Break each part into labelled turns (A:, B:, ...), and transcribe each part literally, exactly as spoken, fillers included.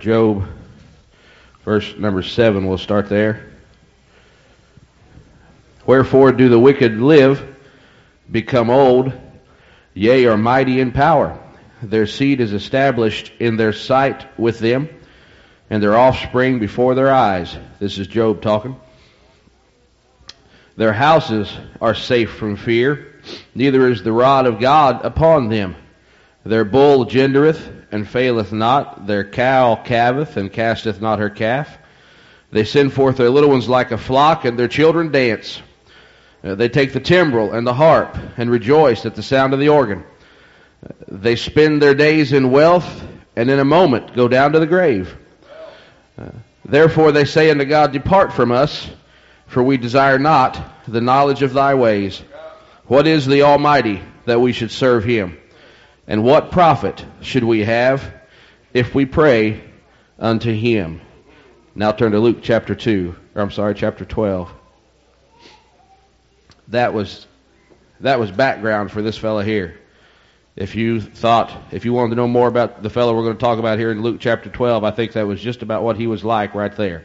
A: Job, verse number seven. We'll start there. Wherefore do the wicked live, become old, yea, are mighty in power. Their seed is established in their sight with them, and their offspring before their eyes. This is Job talking. Their houses are safe from fear, neither is the rod of God upon them. Their bull gendereth, and faileth not. Their cow calveth, and casteth not her calf. They send forth their little ones like a flock, and their children dance. Uh, they take the timbrel and the harp, and rejoice at the sound of the organ. Uh, they spend their days in wealth, and in a moment go down to the grave. Uh, therefore they say unto God, Depart from us, for we desire not the knowledge of thy ways. What is the Almighty, that we should serve him? And what profit should we have if we pray unto him? Now turn to Luke chapter two, or I'm sorry, chapter twelve. That was that was background for this fellow here. If you thought, if you wanted to know more about the fellow we're going to talk about here in Luke chapter twelve, I think that was just about what he was like right there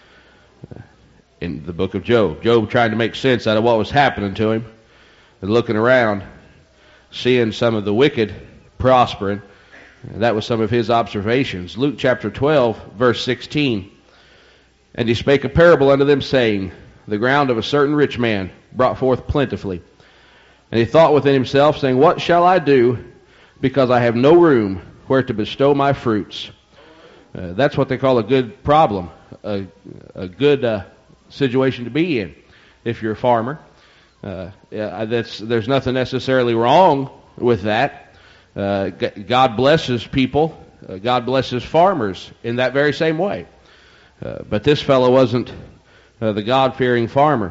A: in the book of Job. Job trying to make sense out of what was happening to him and looking around, seeing some of the wicked prospering. That was some of his observations. Luke chapter twelve, verse sixteen. And he spake a parable unto them, saying, The ground of a certain rich man brought forth plentifully. And he thought within himself, saying, What shall I do, because I have no room where to bestow my fruits? Uh, that's what they call a good problem, a, a good uh, situation to be in if you're a farmer. Uh, yeah, that's, there's nothing necessarily wrong with that. Uh, God blesses people. Uh, God blesses farmers in that very same way. Uh, but this fellow wasn't uh, the God-fearing farmer.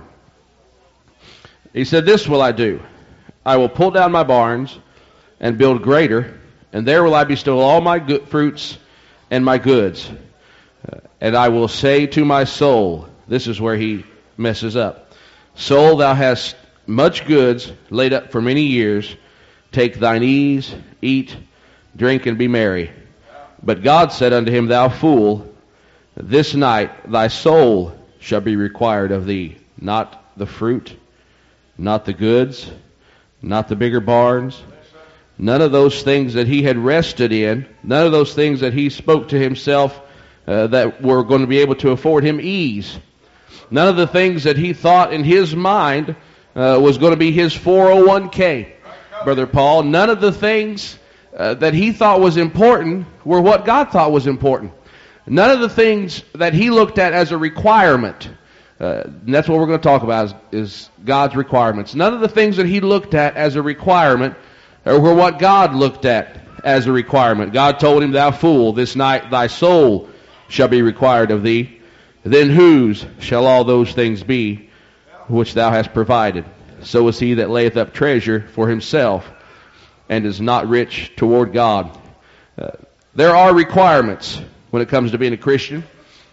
A: He said, This will I do. I will pull down my barns and build greater, and there will I bestow all my good fruits and my goods. Uh, and I will say to my soul, this is where he messes up, Soul, thou hast much goods laid up for many years. Take thine ease, eat, drink, and be merry. But God said unto him, Thou fool, this night thy soul shall be required of thee, not the fruit, not the goods, not the bigger barns, none of those things that he had rested in, none of those things that he spoke to himself uh, that were going to be able to afford him ease. None of the things that he thought in his mind uh, was going to be his four oh one k, Brother Paul. None of the things uh, that he thought was important were what God thought was important. None of the things that he looked at as a requirement, uh, and that's what we're going to talk about, is, is God's requirements. None of the things that he looked at as a requirement were what God looked at as a requirement. God told him, Thou fool, this night thy soul shall be required of thee. Then whose shall all those things be which thou hast provided? So is he that layeth up treasure for himself and is not rich toward God. Uh, there are requirements when it comes to being a Christian.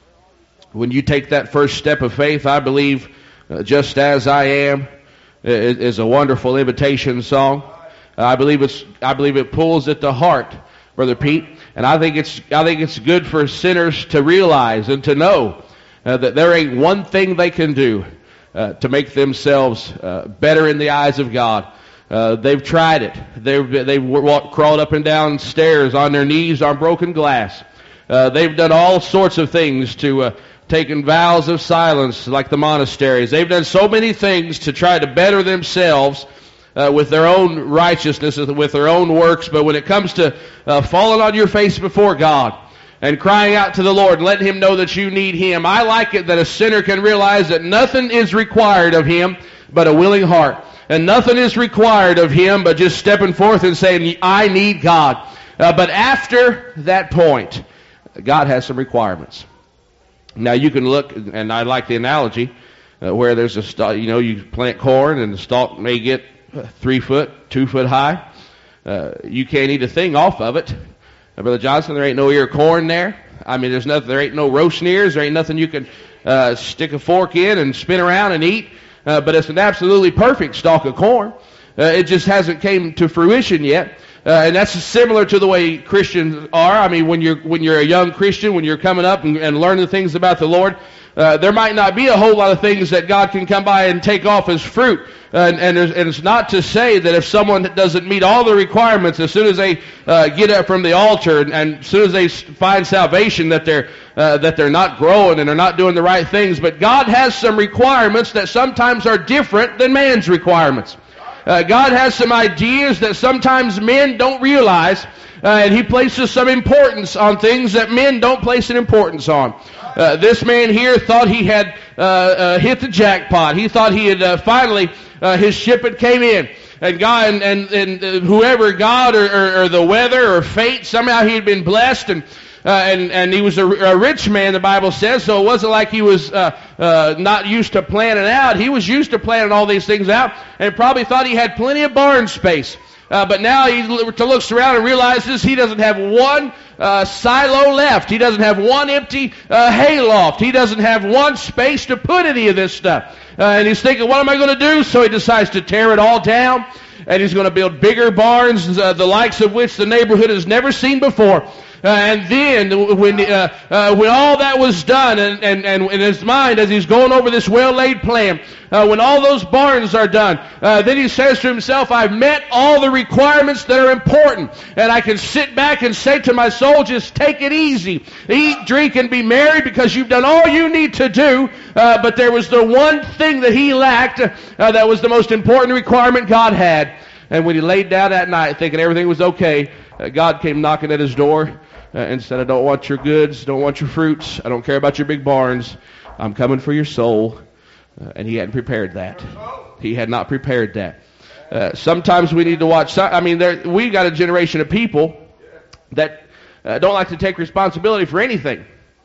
A: When you take that first step of faith, I believe uh, Just As I Am is, is a wonderful invitation song. Uh, I believe it's I believe it pulls at the heart, Brother Pete, and I think it's I think it's good for sinners to realize and to know uh, that there ain't one thing they can do uh, to make themselves uh, better in the eyes of God. Uh, they've tried it. They've they've walked, crawled up and down stairs on their knees on broken glass. Uh, they've done all sorts of things to uh, taken vows of silence like the monasteries. They've done so many things to try to better themselves uh, with their own righteousness, with their own works. But when it comes to uh, falling on your face before God and crying out to the Lord and letting Him know that you need Him, I like it that a sinner can realize that nothing is required of him but a willing heart. And nothing is required of him but just stepping forth and saying, I need God. Uh, but after that point, God has some requirements. Now you can look, and I like the analogy, uh, where there's a stalk, you know, you plant corn and the stalk may get three foot, two foot high. Uh, you can't eat a thing off of it. Uh, Brother Johnson, there ain't no ear of corn there. I mean, there's nothing, there ain't no roast ears. There ain't nothing you can uh, stick a fork in and spin around and eat. Uh, but it's an absolutely perfect stalk of corn. Uh, it just hasn't came to fruition yet. Uh, and that's similar to the way Christians are. I mean, when you're when you're a young Christian, when you're coming up and, and learning things about the Lord, uh, there might not be a whole lot of things that God can come by and take off as fruit. Uh, and, and, and it's not to say that if someone doesn't meet all the requirements, as soon as they uh, get up from the altar and, and as soon as they find salvation, that they're uh, that they're not growing and they're not doing the right things. But God has some requirements that sometimes are different than man's requirements. Uh, God has some ideas that sometimes men don't realize, uh, and He places some importance on things that men don't place an importance on. Uh, this man here thought he had uh, uh, hit the jackpot. He thought he had uh, finally, uh, his ship had came in. And God and, and, and uh, whoever, God or, or, or the weather or fate, somehow he had been blessed, and Uh, and, and he was a, a rich man, the Bible says, so it wasn't like he was uh, uh, not used to planning out. He was used to planning all these things out and probably thought he had plenty of barn space. Uh, but now he looks around and realizes he doesn't have one uh, silo left. He doesn't have one empty uh, hayloft. He doesn't have one space to put any of this stuff. Uh, and he's thinking, what am I going to do? So he decides to tear it all down, and he's going to build bigger barns, uh, the likes of which the neighborhood has never seen before. Uh, and then, when uh, uh, when all that was done, and, and, and in his mind, as he's going over this well-laid plan, uh, when all those barns are done, uh, then he says to himself, I've met all the requirements that are important, and I can sit back and say to my soul, just take it easy. Eat, drink, and be merry, because you've done all you need to do. Uh, but there was the one thing that he lacked, uh, that was the most important requirement God had. And when he laid down that night thinking everything was okay, uh, God came knocking at his door. Uh, and said, I don't want your goods, don't want your fruits, I don't care about your big barns, I'm coming for your soul. Uh, and he hadn't prepared that. He had not prepared that. Uh, sometimes we need to watch, some, I mean, there, we've got a generation of people that uh, don't like to take responsibility for anything.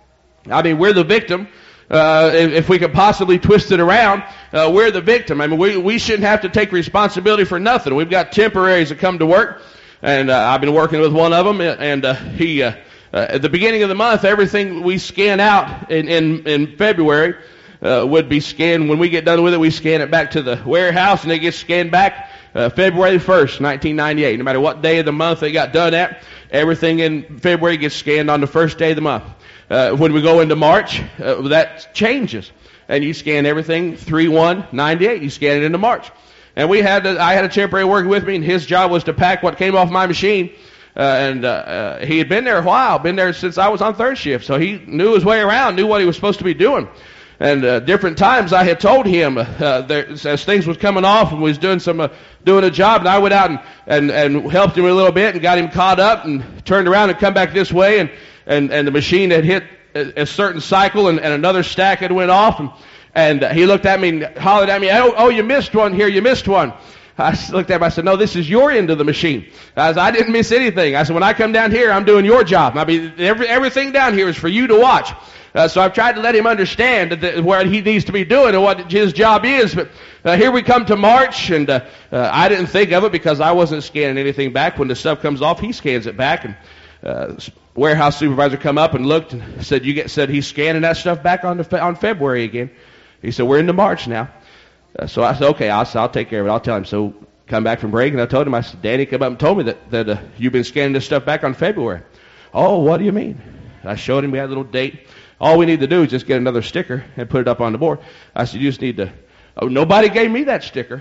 A: I mean, we're the victim. Uh, if, if we could possibly twist it around, uh, we're the victim. I mean, we, we shouldn't have to take responsibility for nothing. We've got temporaries that come to work. And uh, I've been working with one of them, and uh, he, uh, uh, at the beginning of the month, everything we scan out in, in, in February uh, would be scanned. When we get done with it, we scan it back to the warehouse, and it gets scanned back uh, February first, nineteen ninety-eight. No matter what day of the month they got done at, everything in February gets scanned on the first day of the month. Uh, when we go into March, uh, that changes, and you scan everything three one ninety-eight. You scan it into March. And we had, a, I had a temporary working with me, and his job was to pack what came off my machine. Uh, and uh, uh, he had been there a while, been there since I was on third shift, so he knew his way around, knew what he was supposed to be doing. And uh, different times I had told him, uh, there, as things was coming off and was doing some uh, doing a job, and I went out and, and, and helped him a little bit and got him caught up and turned around and come back this way, and, and, and the machine had hit a, a certain cycle, and, and another stack had went off, and And uh, he looked at me and hollered at me, oh, oh, you missed one here, you missed one. I looked at him, I said, no, this is your end of the machine. I said, I didn't miss anything. I said, when I come down here, I'm doing your job. I mean, every, everything down here is for you to watch. Uh, so I've tried to let him understand that the, what he needs to be doing and what his job is. But uh, here we come to March, and uh, uh, I didn't think of it because I wasn't scanning anything back. When the stuff comes off, he scans it back. And uh, warehouse supervisor come up and looked and said, you get said he's scanning that stuff back on, the, on February again. He said, we're into March now. Uh, so I said, okay, I'll, I'll take care of it. I'll tell him. So come back from break, and I told him, I said, Danny came up and told me that, that uh, you've been scanning this stuff back on February. Oh, what do you mean? I showed him we had a little date. All we need to do is just get another sticker and put it up on the board. I said, you just need to, oh, nobody gave me that sticker.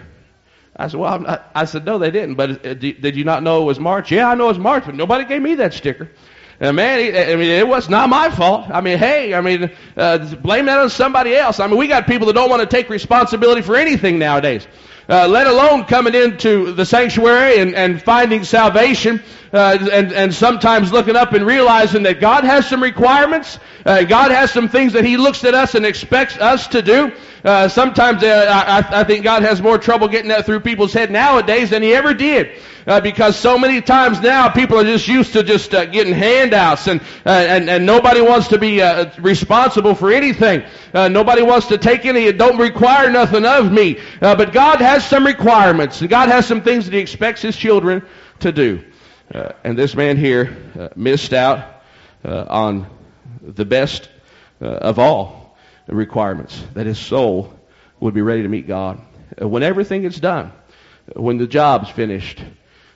A: I said, well, I'm not, I said, no, they didn't. But uh, did you not know it was March? Yeah, I know it's March, but nobody gave me that sticker. And man, I mean, it was not my fault. I mean, hey, I mean, uh, blame that on somebody else. I mean, we got people that don't want to take responsibility for anything nowadays, uh, let alone coming into the sanctuary and, and finding salvation, uh, and, and sometimes looking up and realizing that God has some requirements. Uh, God has some things that He looks at us and expects us to do. Uh, sometimes uh, I, I think God has more trouble getting that through people's head nowadays than He ever did. Uh, because so many times now people are just used to just uh, getting handouts, and, uh, and and nobody wants to be uh, responsible for anything. Uh, nobody wants to take any. It don't require nothing of me. Uh, but God has some requirements, and God has some things that He expects His children to do. Uh, and this man here uh, missed out uh, on the best uh, of all the requirements, that his soul would be ready to meet God. Uh, when everything is done, when the job's finished,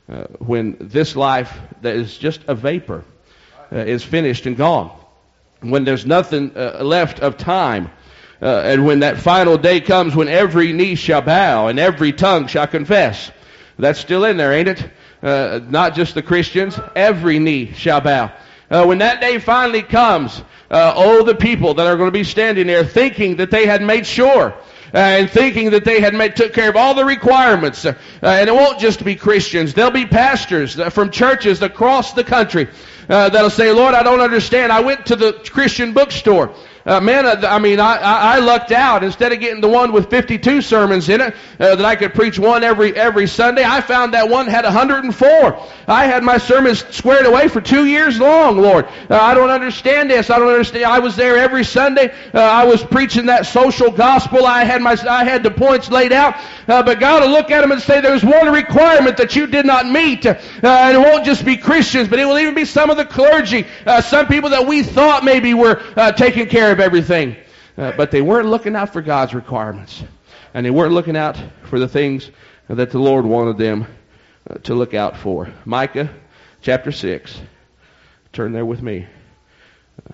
A: uh, when this life that is just a vapor uh, is finished and gone, when there's nothing uh, left of time, uh, and when that final day comes when every knee shall bow and every tongue shall confess. That's still in there, ain't it? Uh, not just the Christians, every knee shall bow. Uh, when that day finally comes, uh, oh, the people that are going to be standing there thinking that they had made sure, uh, and thinking that they had made, took care of all the requirements. Uh, and it won't just be Christians. There'll be pastors uh, from churches across the country uh, that'll say, Lord, I don't understand. I went to the Christian bookstore. Uh, man, I mean, I, I lucked out. Instead of getting the one with fifty-two sermons in it, uh, that I could preach one every every Sunday, I found that one had one hundred four. I had my sermons squared away for two years long, Lord. Uh, I don't understand this. I don't understand. I was there every Sunday. Uh, I was preaching that social gospel. I had my I had the points laid out. Uh, but God will look at them and say, there's one requirement that you did not meet. Uh, and it won't just be Christians, but it will even be some of the clergy, uh, some people that we thought maybe were uh, taking care of everything. Uh, but they weren't looking out for God's requirements. And they weren't looking out for the things that the Lord wanted them uh, to look out for. Micah chapter six. Turn there with me. Uh,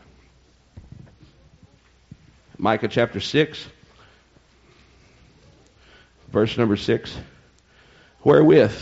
A: Micah chapter six. Verse number six. Wherewith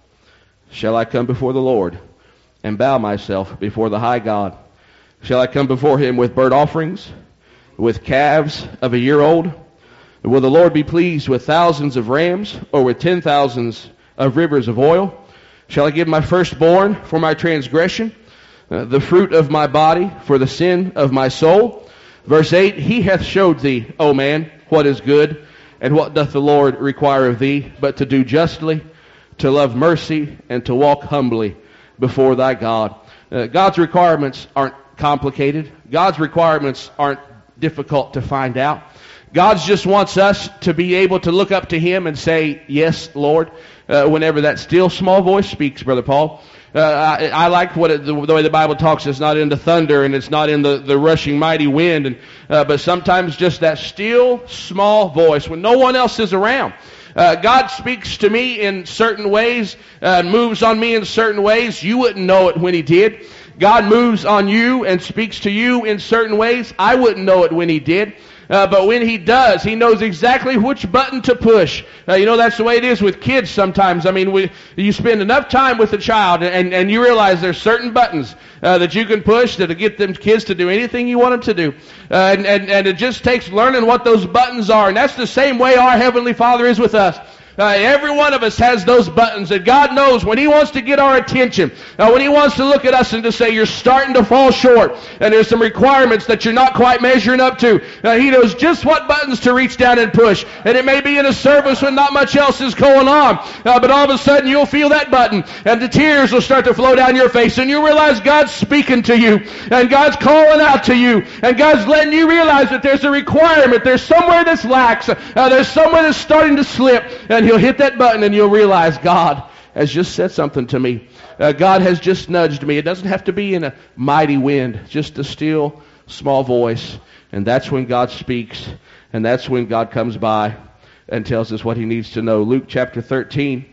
A: shall I come before the Lord and bow myself before the high God? Shall I come before him with burnt offerings, with calves of a year old? Will the Lord be pleased with thousands of rams, or with ten thousands of rivers of oil? Shall I give my firstborn for my transgression, uh, the fruit of my body for the sin of my soul? Verse eight, he hath showed thee, O man, what is good, and what doth the Lord require of thee, but to do justly, to love mercy, and to walk humbly before thy God. Uh, God's requirements aren't complicated. God's requirements aren't difficult to find out. God just wants us to be able to look up to him and say, yes, Lord, uh, whenever that still small voice speaks, Brother Paul. Uh, I, I like what it, the, the way the Bible talks. It's not in the thunder and it's not in the, the rushing mighty wind, and uh, but sometimes just that still small voice when no one else is around. Uh, God speaks to me in certain ways, uh, moves on me in certain ways. You wouldn't know it when he did. God moves on you and speaks to you in certain ways. I wouldn't know it when he did. Uh, but when he does, he knows exactly which button to push. Uh, you know, that's the way it is with kids sometimes. I mean, we, you spend enough time with a child, and, and you realize there's certain buttons uh, that you can push that'll get them kids to do anything you want them to do. Uh, and, and, and it just takes learning what those buttons are. And that's the same way our Heavenly Father is with us. Uh, every one of us has those buttons, and God knows when he wants to get our attention, uh, when he wants to look at us and to say, you're starting to fall short, and there's some requirements that you're not quite measuring up to. Uh, he knows just what buttons to reach down and push. And it may be in a service when not much else is going on, uh, but all of a sudden you'll feel that button, and the tears will start to flow down your face, and you'll realize God's speaking to you, and God's calling out to you, and God's letting you realize that there's a requirement, there's somewhere that's lax, uh, there's somewhere that's starting to slip, and you'll hit that button and you'll realize God has just said something to me. Uh, God has just nudged me. It doesn't have to be in a mighty wind, just a still, small voice. And that's when God speaks, and that's when God comes by and tells us what he needs to know. Luke chapter thirteen.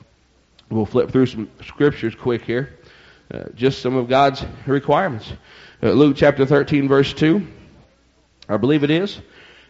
A: We'll flip through some scriptures quick here. Uh, just some of God's requirements. Uh, Luke chapter thirteen, verse two. I believe it is.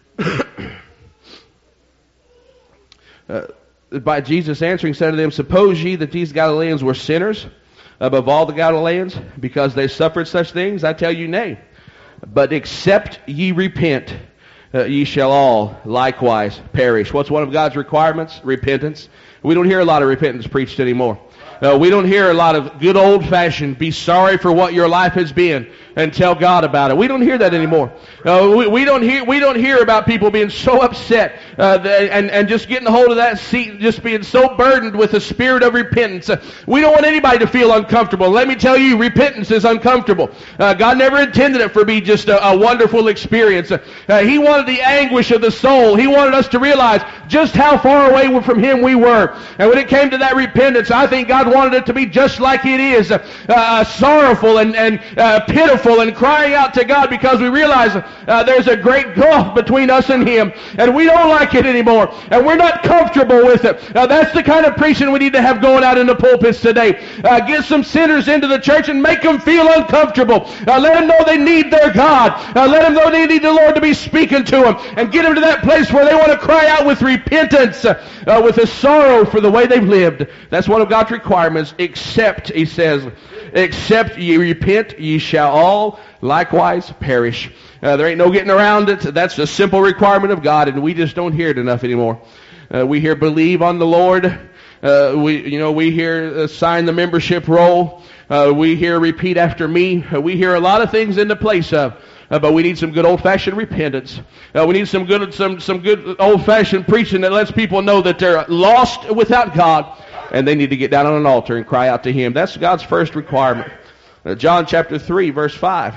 A: Uh, by Jesus answering said to them, suppose ye that these Galileans were sinners above all the Galileans, because they suffered such things? I tell you, nay. But except ye repent, uh, ye shall all likewise perish. What's one of God's requirements? Repentance. We don't hear a lot of repentance preached anymore. Uh, we don't hear a lot of good old-fashioned, be sorry for what your life has been and tell God about it. We don't hear that anymore. Uh, we, we don't hear we don't hear about people being so upset uh, and, and just getting a hold of that seat, just being so burdened with the spirit of repentance. Uh, we don't want anybody to feel uncomfortable. Let me tell you, repentance is uncomfortable. Uh, God never intended it for be just a, a wonderful experience. Uh, uh, he wanted the anguish of the soul. He wanted us to realize just how far away from Him we were. And when it came to that repentance, I think God wanted it to be just like it is, uh, uh, sorrowful and, and uh, pitiful and crying out to God, because we realize uh, there's a great gulf between us and Him, and we don't like it anymore, and we're not comfortable with it. Uh, that's the kind of preaching we need to have going out in the pulpits today. Uh, get some sinners into the church and make them feel uncomfortable. Uh, let them know they need their God. Uh, let them know they need the Lord to be speaking to them, and get them to that place where they want to cry out with repentance, uh, uh, with a sorrow for the way they've lived. That's one of God's requirements. Except, He says, except ye repent, ye shall all likewise perish. Uh, there ain't no getting around it. That's a simple requirement of God, and we just don't hear it enough anymore. Uh, we hear believe on the Lord. Uh, we, you know, we hear uh, sign the membership roll. Uh, we hear repeat after me. Uh, we hear a lot of things in the place of. Uh, but we need some good old-fashioned repentance. Uh, we need some good, some, some good old-fashioned preaching that lets people know that they're lost without God, and they need to get down on an altar and cry out to Him. That's God's first requirement. Uh, John chapter three, verse five.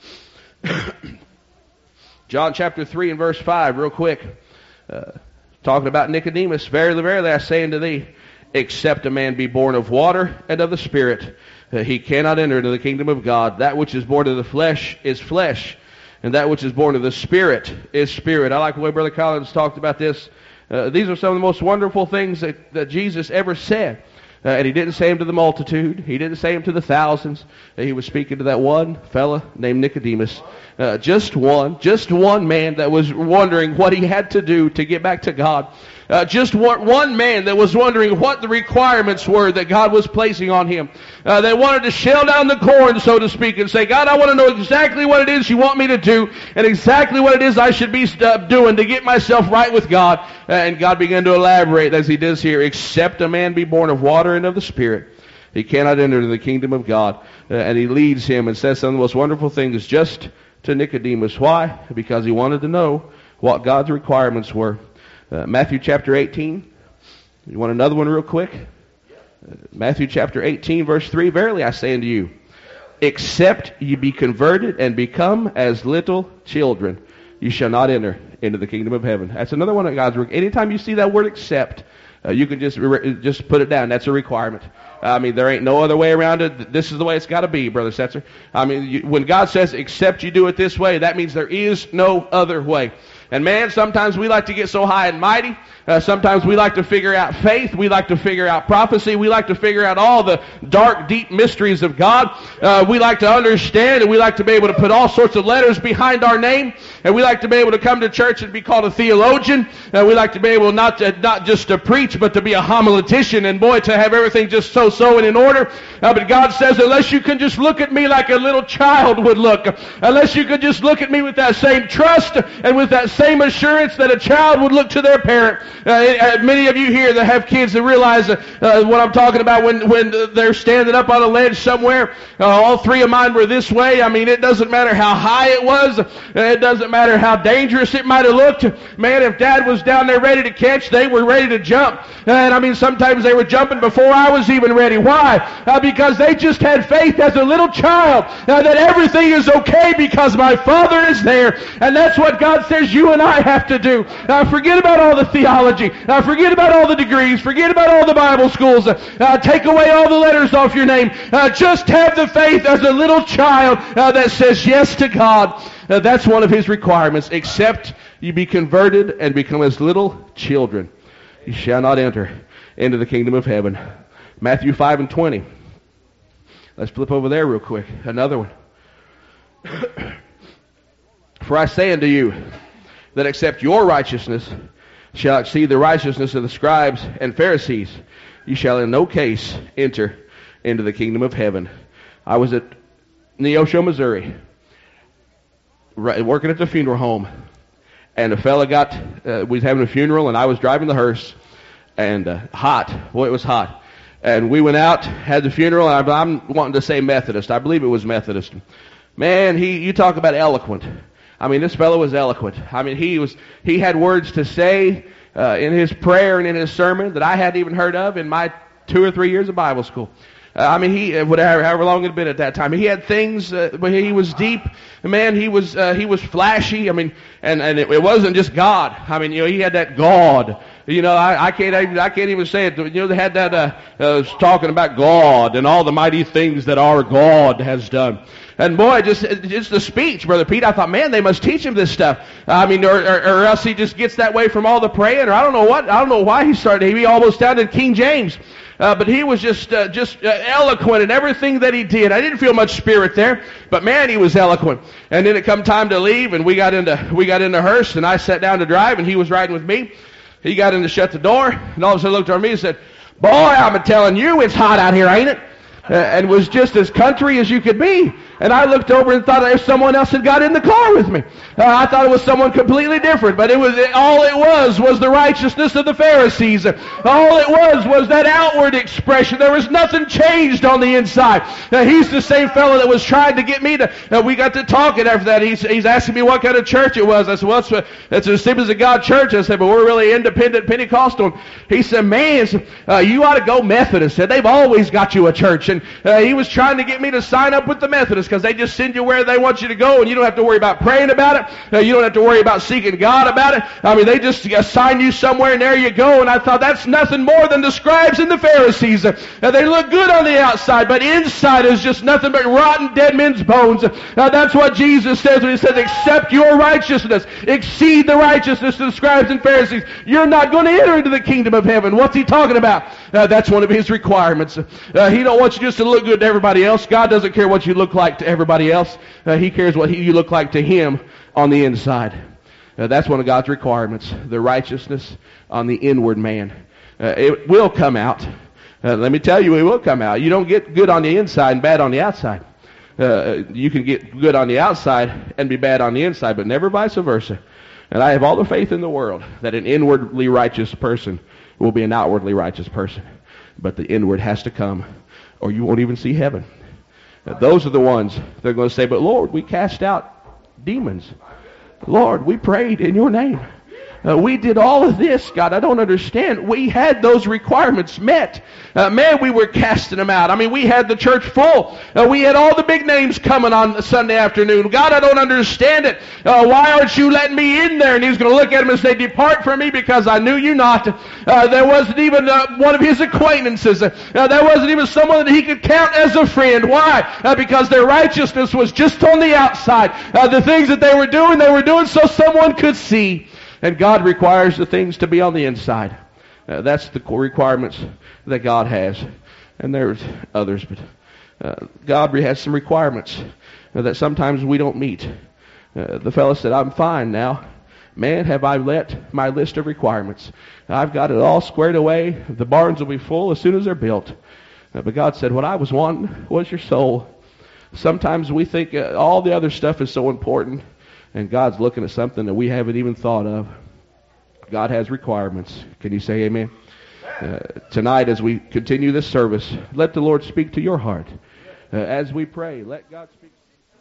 A: John chapter three and verse five, real quick. Uh, talking about Nicodemus. Verily, verily, I say unto thee, except a man be born of water and of the Spirit, uh, he cannot enter into the kingdom of God. That which is born of the flesh is flesh, and that which is born of the Spirit is spirit. I like the way Brother Collins talked about this. Uh, these are some of the most wonderful things that, that Jesus ever said. Uh, and He didn't say them to the multitude. He didn't say them to the thousands. Uh, he was speaking to that one fella named Nicodemus. Uh, just one. Just one man that was wondering what he had to do to get back to God. Uh, just one, one man that was wondering what the requirements were that God was placing on him. Uh, they wanted to shell down the corn, so to speak, and say, God, I want to know exactly what it is you want me to do, and exactly what it is I should be uh, doing to get myself right with God. Uh, and God began to elaborate, as He does here, except a man be born of water and of the Spirit, he cannot enter into the kingdom of God. Uh, and He leads him and says some of the most wonderful things just to Nicodemus. Why? Because he wanted to know what God's requirements were. Uh, Matthew chapter eighteen. You want another one real quick? Uh, Matthew chapter eighteen, verse three. Verily I say unto you, except ye be converted and become as little children, you shall not enter into the kingdom of heaven. That's another one of God's. Anytime you see that word except, uh, you can just just put it down. That's a requirement. I mean, there ain't no other way around it. This is the way it's got to be, Brother Setzer. I mean, you, when God says, except you do it this way, that means there is no other way. And man, sometimes we like to get so high and mighty. Uh, sometimes we like to figure out faith. We like to figure out prophecy. We like to figure out all the dark, deep mysteries of God. Uh, we like to understand, and we like to be able to put all sorts of letters behind our name. And we like to be able to come to church and be called a theologian. Uh, we like to be able not to, not just to preach, but to be a homiletician. And boy, to have everything just so-so and in order. Uh, but God says, unless you can just look at me like a little child would look, unless you can just look at me with that same trust and with that same assurance that a child would look to their parent. Uh, many of you here that have kids that realize uh, uh, what I'm talking about when, when they're standing up on a ledge somewhere. Uh, all three of mine were this way. I mean, it doesn't matter how high it was. Uh, it doesn't matter how dangerous it might have looked. Man, if Dad was down there ready to catch, they were ready to jump. And I mean, sometimes they were jumping before I was even ready. Why? Uh, because they just had faith as a little child uh, that everything is okay because my Father is there. And that's what God says you and I have to do. Uh, forget about all the theology. Uh, forget about all the degrees. Forget about all the Bible schools. Uh, uh, take away all the letters off your name. Uh, just have the faith as a little child uh, that says yes to God. Uh, that's one of His requirements. Except you be converted and become as little children, you shall not enter into the kingdom of heaven. Matthew five and twenty. Let's flip over there real quick. Another one. For I say unto you, that except your righteousness shall exceed the righteousness of the scribes and Pharisees, you shall in no case enter into the kingdom of heaven. I was at Neosho, Missouri, working at the funeral home, and a fella got, uh, we was having a funeral, and I was driving the hearse, and uh, hot, boy, it was hot. And we went out, had the funeral, and I, I'm wanting to say Methodist. I believe it was Methodist. Man, he, you talk about eloquent. I mean, this fellow was eloquent. I mean, he was he had words to say uh, in his prayer and in his sermon that I hadn't even heard of in my two or three years of Bible school. Uh, I mean, he whatever, however long it had been at that time, he had things. Uh, but he was deep. Man, he was uh, he was flashy. I mean, and and it, it wasn't just God. I mean, you know, he had that God You know, I, I can't even, I can't even say it. You know, they had that, uh, uh, talking about God and all the mighty things that our God has done. And boy, just, just the speech, Brother Pete, I thought, man, they must teach him this stuff. I mean, or, or, or else he just gets that way from all the praying, or I don't know what, I don't know why he started. He almost sounded King James. Uh, but he was just, uh, just uh, eloquent in everything that he did. I didn't feel much spirit there, but man, he was eloquent. And then it come time to leave, and we got into, we got into Hearst, and I sat down to drive, and he was riding with me. He got in to shut the door, and all of a sudden looked at me and said, "Boy, I'm telling you, it's hot out here, ain't it?" Uh, and was just as country as you could be. And I looked over and thought if someone else had got in the car with me. Uh, I thought it was someone completely different, but it was it, all it was was the righteousness of the Pharisees. Uh, all it was was that outward expression. There was nothing changed on the inside. Uh, he's the same fellow that was trying to get me to, uh, we got to talking after that. He's, he's asking me what kind of church it was. I said, well, it's, uh, it's a Assemblies of God church. I said, but we're really independent Pentecostal. He said, man, uh, you ought to go Methodist. Said, they've always got you a church. And uh, he was trying to get me to sign up with the Methodists because they just send you where they want you to go, and you don't have to worry about praying about it. Uh, you don't have to worry about seeking God about it. I mean, they just assign you somewhere, and there you go. And I thought that's nothing more than the scribes and the Pharisees. Uh, they look good on the outside, but inside is just nothing but rotten dead men's bones. Uh, that's what Jesus says when he says, "Accept your righteousness, exceed the righteousness of the scribes and Pharisees. You're not going to enter into the kingdom of heaven." What's he talking about? Uh, that's one of his requirements. Uh, he don't want you just to look good to everybody else. God doesn't care what you look like to everybody else. Uh, he cares what he, you look like to him on the inside. Uh, that's one of God's requirements, the righteousness on the inward man. Uh, it will come out. Uh, let me tell you, it will come out. You don't get good on the inside and bad on the outside. Uh, you can get good on the outside and be bad on the inside, but never vice versa. And I have all the faith in the world that an inwardly righteous person will be an outwardly righteous person. But the inward has to come, or you won't even see heaven. Uh, those are the ones that are going to say, "But Lord, we cast out demons. Lord, we prayed in your name. Uh, we did all of this, God. I don't understand." We had those requirements met. Uh, man, we were casting them out. I mean, we had the church full. Uh, we had all the big names coming on Sunday afternoon. God, I don't understand it. Uh, why aren't you letting me in there? And he's going to look at him and say, "Depart from me, because I knew you not." Uh, there wasn't even uh, one of his acquaintances. Uh, there wasn't even someone that he could count as a friend. Why? Uh, because their righteousness was just on the outside. Uh, the things that they were doing, they were doing so someone could see. And God requires the things to be on the inside. Uh, that's the requirements that God has. And there's others, but uh, God has some requirements uh, that sometimes we don't meet. Uh, the fellow said, "I'm fine now. Man, have I let my list of requirements. I've got it all squared away. The barns will be full as soon as they're built." Uh, but God said, "What I was wanting was your soul." Sometimes we think uh, all the other stuff is so important. And God's looking at something that we haven't even thought of. God has requirements. Can you say amen? Uh, tonight, as we continue this service, let the Lord speak to your heart. Uh, as we pray, let God speak.